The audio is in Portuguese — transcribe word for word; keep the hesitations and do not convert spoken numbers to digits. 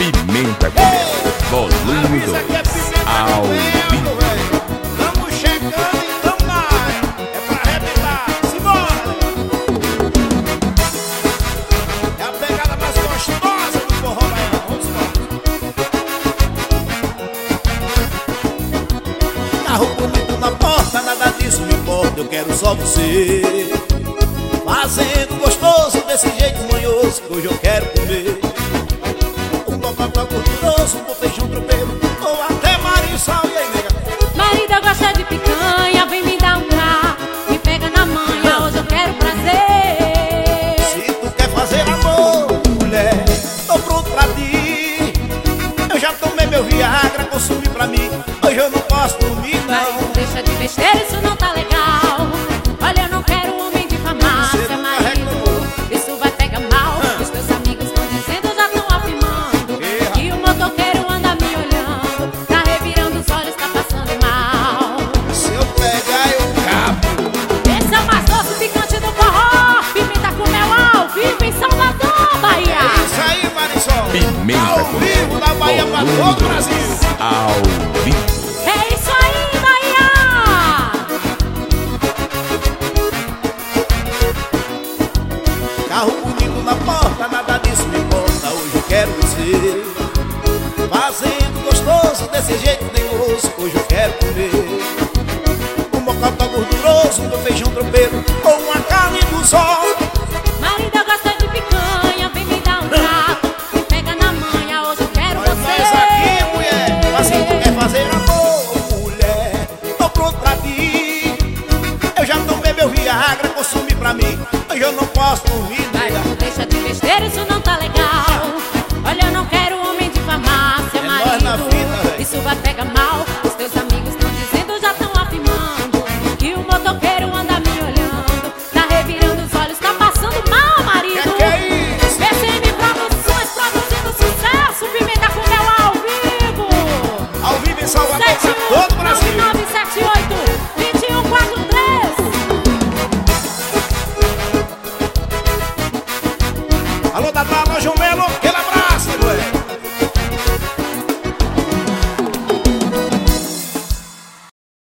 Pimenta com Mel, volume dois, ao vivo. Vamos chegando então, vai. É pra arrebentar, simbora. É a pegada mais gostosa do forró baiano. Vamos embora. Carro bonito na porta, nada disso me importa, eu quero só você. Fazendo gostoso desse jeito manhoso que hoje eu quero comer. Um bocotó gorduroso, um feijão tropeiro ou até marisol. E aí, nega? Marido, eu gosto de picanha, vem me dar um cá. Me pega na manha, hoje eu quero prazer. Se tu quer fazer amor, mulher, tô pronto pra ti. Eu já tomei meu Viagra, consumi pra mim. Hoje eu não posso dormir, não. Marido, deixa de besteira, isso não tá legal. Olha, eu não quero homem de farmácia, marido. Isso vai pegar mal. Os teus amigos estão dizendo, já estão afirmando que o motoqueiro anda me olhando, tá revirando os olhos, tá passando mal. Se eu pegar, eu cabo. Esse é o mais doce picante do forró. Pimenta com mel ao vivo em Salvador, Bahia. É isso aí, Marisol. Pimenta ao com vivo Mel, da Bahia pra volume todo o dois, Brasil. ao vivo. É isso aí, Bahia. Carro bonito na porta, nada disso me importa, hoje eu quero você. Fazendo gostoso desse jeito teimoso, hoje eu quero comer. Um mocotó gorduroso, um feijão tropeiro ou uma carne do sol. Marido, eu gosto de picanha, vem me dar um prato. Me pega na manha, hoje eu quero Olha você. nós aqui, mulher, assim tu quer fazer amor, mulher, tô pronto pra ti. Eu já tomei meu Viagra, consumi pra mim, hoje eu não posso dormir, nega. Marido, deixa de besteira, isso não tá legal. Olha, eu não quero homem de farmácia, É nós na marido. fita, véi. Isso vai pegar mal. Os teus amigos estão dizendo, já estão afirmando que o motoqueiro anda me olhando, tá revirando os olhos, tá passando mal, marido. Que que é isso? P C M Produções produzindo sucesso. Pimenta com mel ao vivo. Ao vivo em Salvador, sete pra todo o Brasil. nove sete oito, dois um quatro três. Alô, Dadá, João Melo,